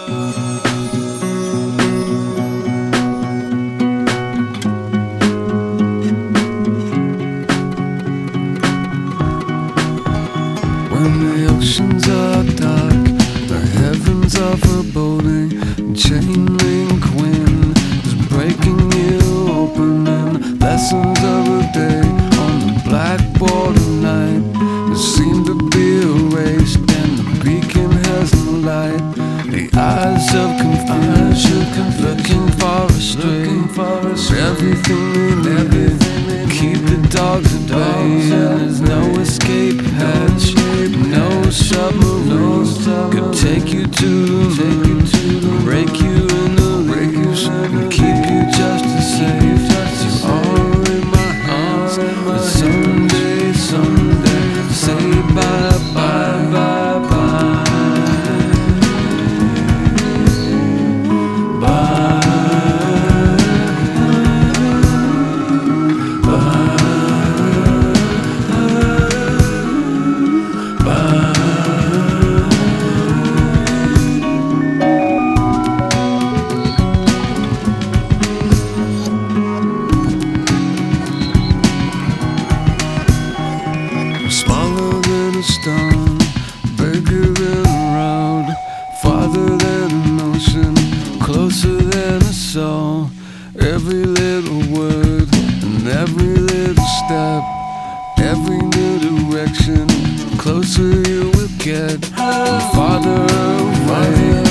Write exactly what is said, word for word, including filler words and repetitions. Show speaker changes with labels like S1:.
S1: When the oceans are dark, the heavens are foreboding, chain link wind is breaking you open, and lessons of a day on the blackboard of night that seem to be erased, and the beacon has no light. The eyes of confusion, looking for a string, everything they need, keep the dogs at bay, and there's no escape hatch. No submarine could take you to the moon, break you in the leaves, and keep you just as safe. You are in my hands, but someday, someday, say bye, bye, bye, bye, bye, smaller than a stone, bigger than a road, farther than an ocean, closer than a soul. Every little word and every little step, every new direction, closer you will get, and farther away.